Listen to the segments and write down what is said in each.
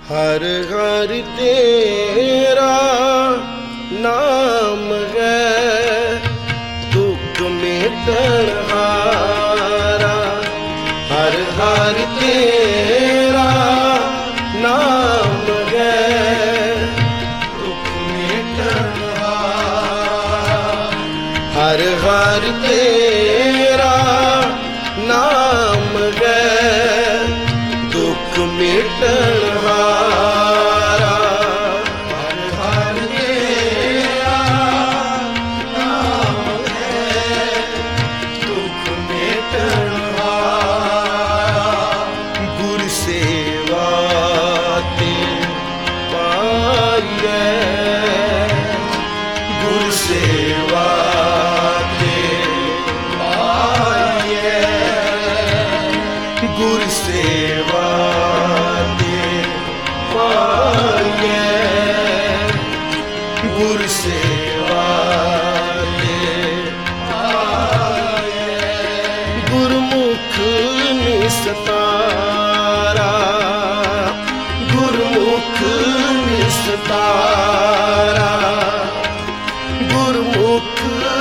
हर हर तेरा नाम है दुख मिटन हारा। हर हर तेरा नाम है दुख मिटन हारा। हर हर तेरा नाम है दुख मिटन हारा। हर हर तेरा नाम है दुख मिटन हारा। गुर सेवा ते पाइयै गुर सेवा ते पाइयै गुर सेवा गुर सेवा गुरमुख निस्तारा। गुरमुख निस्तारा गुरमुख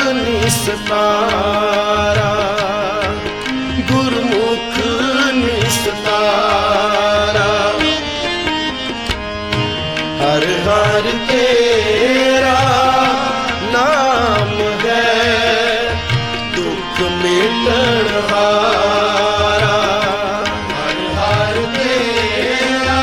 निस्तारा गुरमुख निस्तारा। हर हर तेरा नाम है दुख मिटन हारा। हर हर तेरा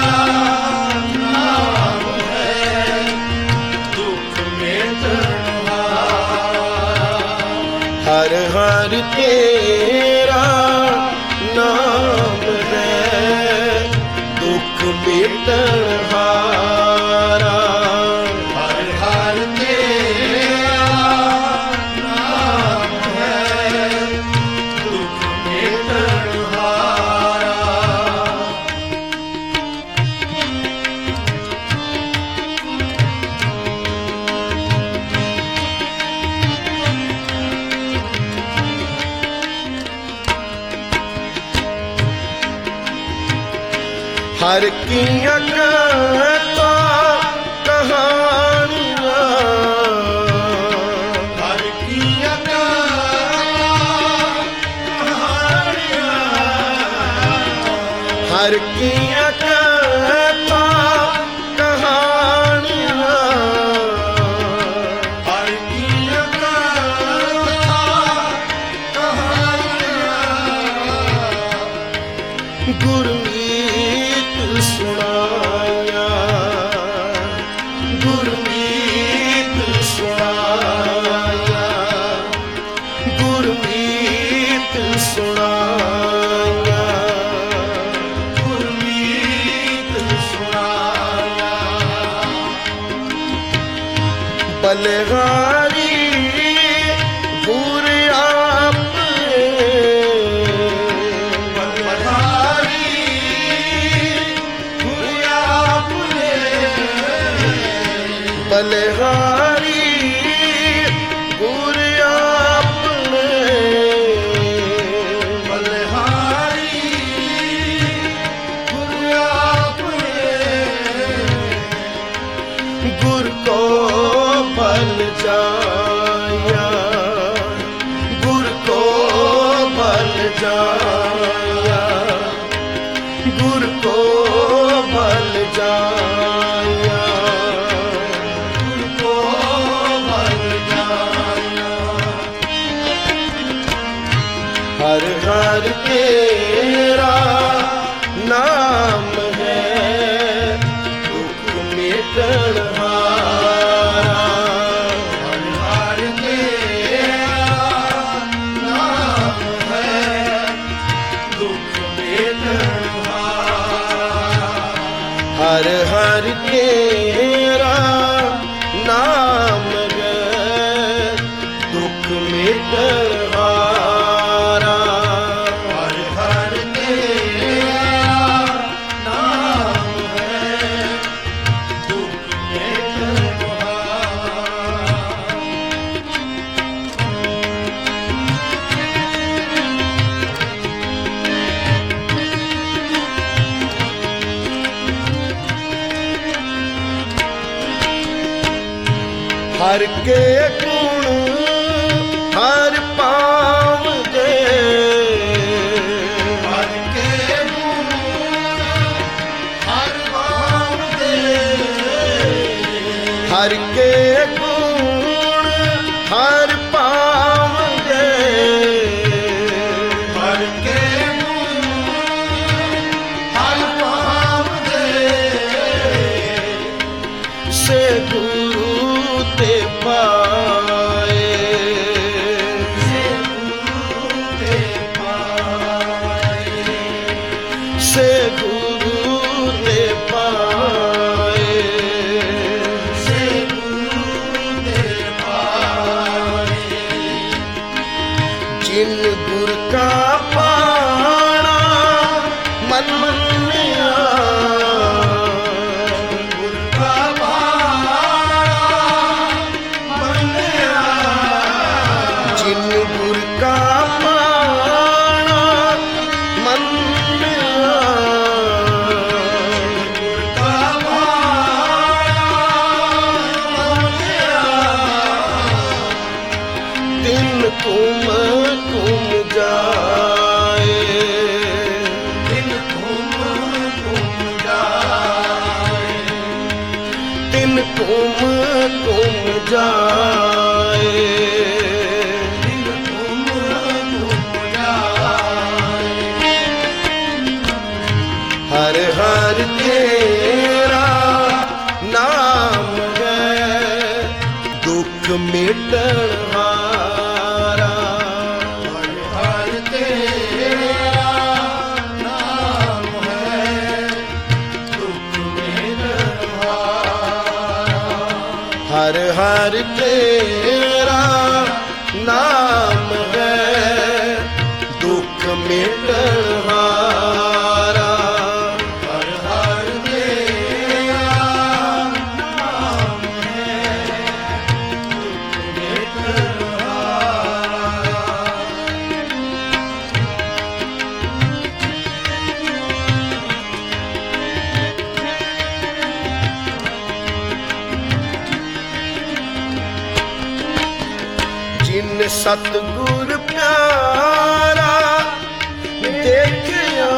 नाम है दुख मिटन हारा। हर हर तेरा नाम है दुख मिटन हारा। हर हर तेरा नाम है दुख मिटन हारा। हर किया कहता कहानियाँ। हर किया कहानियाँ। हर किया कहता कहानियाँ। हर किया कहता कहानियाँ। गुरमीत सुनाया गुरमीत सुनाया गुरमीत सुनाया गुरमीत सुनाया। बलहारी गुर आपने बलहारी गुर आपने बलहारी गुर आपने गुर को बल जाया गुर को बल जाया गुर को बल जाया हर हर तेरा नाम है दुख मिटन हारा। हर हर तेरा नाम है दुख मिटन हारा। हर हर तेरा नाम है दुख मिटन हारा। हर हर तेरा नाम है दुख मिटन हारा। हर के गुण हर पावदे, हर के गुण हर पावदे, हर के गुण हर पावदे, हर के गुण हर पावदे, से गुरु ते पाए, से गुरु ते पाए, से गुरु ते पाए, से गुरु ते पाए, जिन गुर का पाना मन मनिया, गुर का पाना मनिया, जिन गुर का पाना मन मनिया, गुर का पाना मनिया, दिन तुम जाए, दिन घूम जाए, दिन तुम जाए, दिन घूम जाए, हर हर तेरा नाम है दुख मिटन हारा, हर हर तेरा नाम है दुख मेरा हारा, हर हर तेरा नाम है दुख मिटन हारा, हर हर तेरा नाम है दुख मेरा हारा, जिन सतगुर प्यारा देखिया,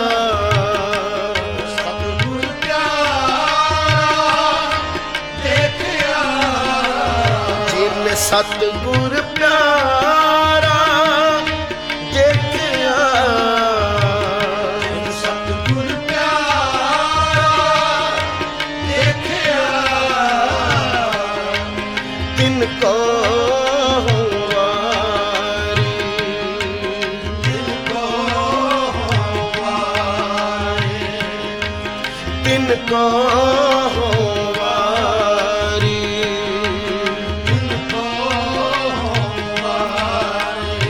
सतगुर प्यारा देखिया, जिन सतगुर प्यारा देखिया, सतगुर प्यारा देखिया, तिनको तिनको वारे, तिनको वारी, तिनको वारे,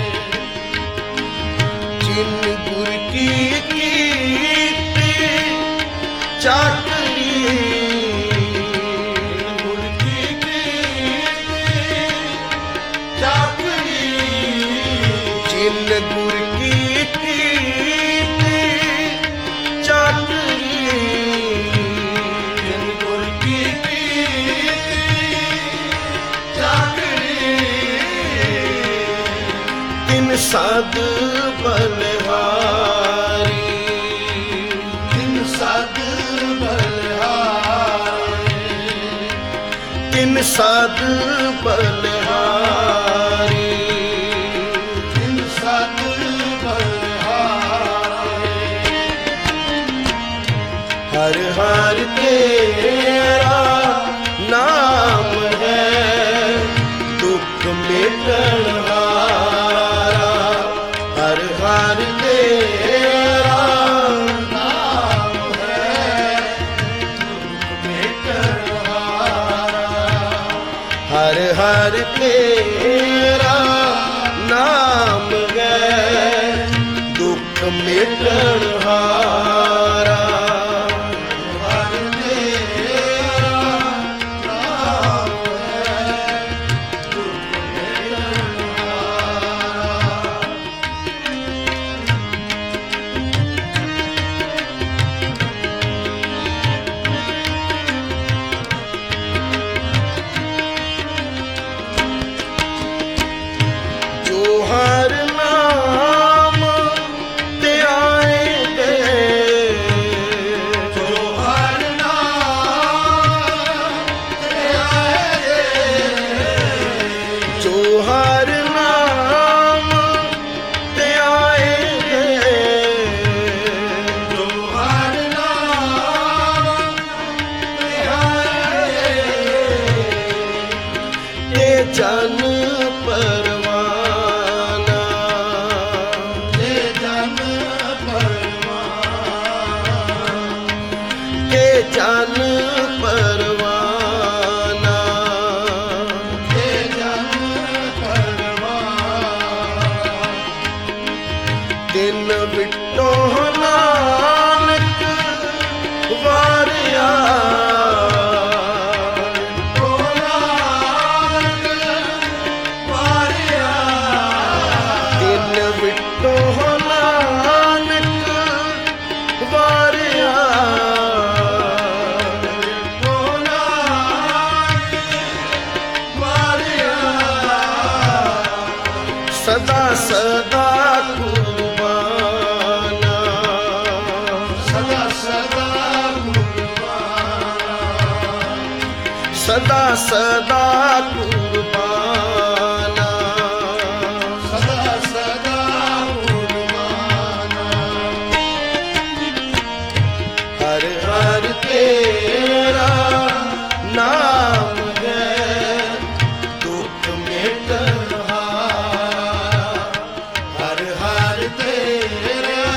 जिन गुर की कीर्ति चाकरी, गुर की कीर्ति चाकरी, जिन गुर की कीर्ति चाकरी, जिन गुर की कीर्ति चाकरी, तिन साध बलहारी, तिन सद बलिहारी, तिन साध बलहारी, तिन सद बलिहारी, हर हर तेरा नाम है दुख मिटन हारा, हर हर तेरा नाम है दुख मिटन हारा, हर हर तेरा नाम है दुख मिटन हारा, हर तेरा नाम है दुख मिटन हारा, ਜਨ ਪਰਵਾਨਾ, ਤੇ ਜਨ ਪਰਵਾਨਾ, ਕੇ ਜਨ ਪਰਵਾਨਾ, ਤੇ ਜਨ ਪਰਵਾਨਾ, ਦਿਨ ਵਿਟੋ ਨਾਨਕ ਵਾਰਿਆ, ਸਦਾ ਸਦਾ ਕੁਰਬਾਨਾ, ਸਦਾ ਸਦਾ ਕੁਰਬਾਨਾ, ਸਦਾ ਸਦਾ ਕੁਰਬਾਨਾ, ਸਦਾ ਸਦਾ ਕੁਰਬਾਨਾ, ਹਰ ਹਰ ਤੇਰਾ ਨਾਮ ਹੈ ਦੁੱਖ ਮਿਟਣ ਹਾਰਾ, ਹਰ ਹਰ ਤੇਰਾ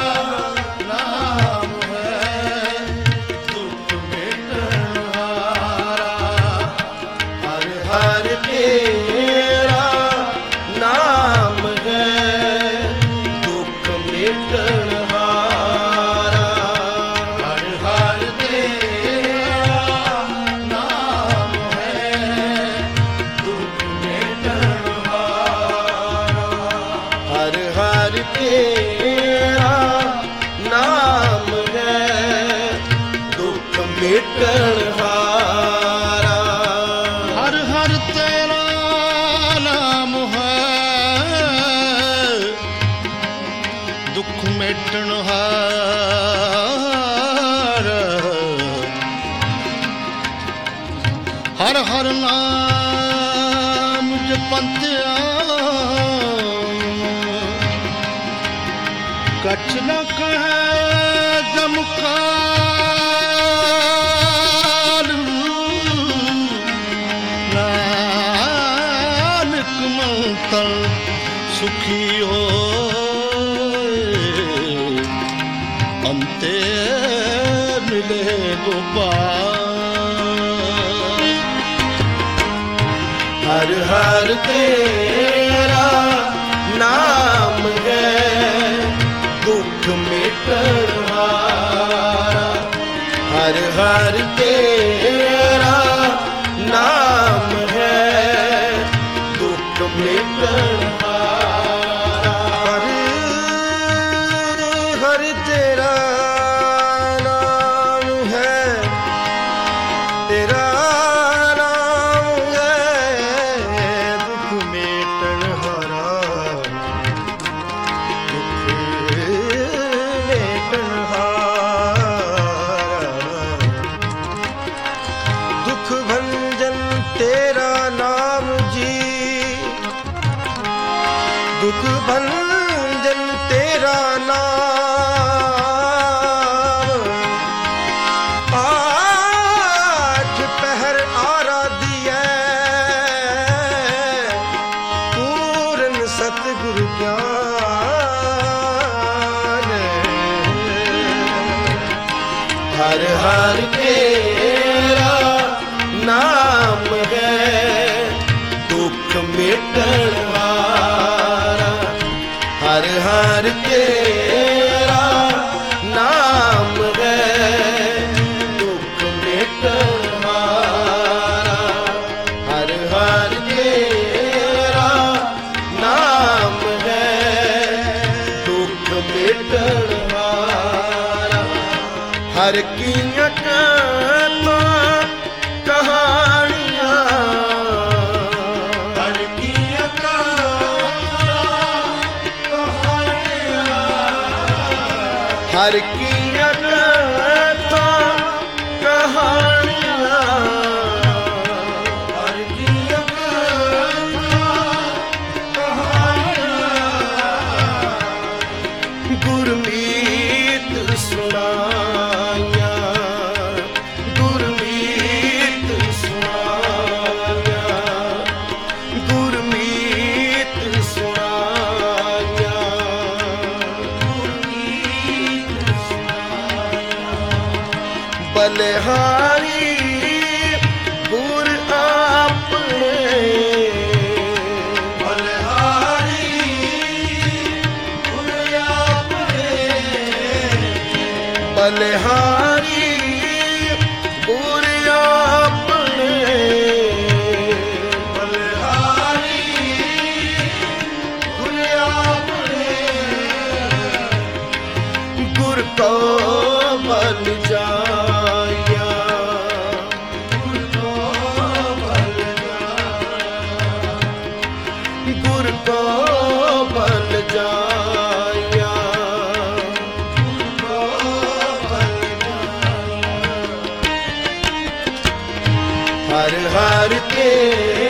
ਨਾਮ ਹੈ ਦੁੱਖ ਮਿਟਣ ਹਾਰਾ, ਹਰ ਹਰ ਤੇਰਾ ਨਾਮ ਹੈ ਦੁੱਖ ਮਿਟਣ ਹਾਰਾ, ਹਰ ਹਰ ਤੇਰਾ ਨਾਮ ਹੈ ਦੁੱਖ ਮਿਟਣ ਹਾਰਾ, ਹਰ ਹਰ ਤੇਰਾ ਨਾਮ ਹੈ ਦੁੱਖ ਮਿਟਣ ਹਾਰਾ, ਹਰ ਹਰ ਤੇਰਾ ਨਾਮ ਹੈ ਦੁੱਖ ਮਿਟਣ ਹਾਰਾ, ਹਰ ਹਰ ਨਾਮ ਜਪੰਤਿਆ ਕਛ ਨ ਕਹੈ ਜਮਕਾਲ, ਨਾਨਕ ਮੰਤਰ ਸੁਖੀ ਹੋਏ, ਅੰਤੇ ਮਿਲੇ ਗੋਪਾਲ, ਹਰ ਹਰ ਤੇਰਾ ਨਾਮ ਹੈ ਦੁੱਖ ਮਿਟਣ ਹਾਰਾ, ਹਰ ਹਰ ਤੇਰਾ ਨਾਮ ਹੈ ਦੁੱਖ ਮਿਟਣ ਹਾਰਾ, ਹਰ ਤੇਰਾ ਨਾਮ ਹੈ, ਤੇਰਾ ਨਾਮ ਹੈ ਦੁੱਖ ਮਿਟਣ ਹਾਰਾ, ਦੁੱਖ ਮਿਟਣ ਹਾਰਾ, ਦੁੱਖ ਭੰਜਨ ਤੇਰਾ ਨਾਮ ਜੀ, ਦੁੱਖ ਭੰਜਨ ਤੇਰਾ ਨਾਮ, ਆਠ ਪਹਿਰ ਆਰਾਧੀਐ, ਪੂਰਨ ਸਤਿਗੁਰ ਗਿਆਨ, ਹਰ ਹਰ ਤੇਰਾ ਨਾਮ ਹੈ ਦੁੱਖ ਮਿਟਣ ਹਾਰਾ, ਹਰ ਹਰ ਤੇਰਾ ਨਾਮ ਹੈ ਦੁੱਖ ਮਿਟਣ ਹਾਰਾ, ਹਰ ਹਰ ਤੇਰਾ ਨਾਮ ਹੈ ਦੁੱਖ ਮਿਟਣ ਹਾਰਾ, ਹਰ ਕੀਆਂ ਕਥਾਂ ਕਹਾਣੀਆਂ, ਹਰ ਕੀਆਂ ਕਹਾਣੀਆਂ, ਹਰ ਕੀਆਂ ਕਥਾਂ ਕਹਾਣੀਆਂ, ਹਰ ਕੀਆਂ ਕਹਾਣੀਆਂ, ਗੁਰਮੀਤ ਸੁਣਾਈਆਂ, ਗੁਰਮੀਤ ਸੁਣਾਈਆਂ, ਬਲਿਹਾਰੀ ਗੁਰ ਆਪਣੇ ਬਲਿਹਾਰੀ ਗੁਰ ਆਪਣੇ ਬਲਿਹਾਰੀ ਗੁਰ ਆਪਣੇ ਬਲਿਹਾਰੀ ਗੁਰ ਆਪਣੇ ਗੁਰ ਕੋ ਬਲ ਜਾਇਆ ਗੁਰ ਕੋ ਬਲ ਜਾਇਆ ਗੁਰ ਕੋ ਬਲ ਜਾਇਆ ਗੁਰ ਕੋ ਬਲ ਜਾਇਆ ਹਰ ਹਰ ਕੇ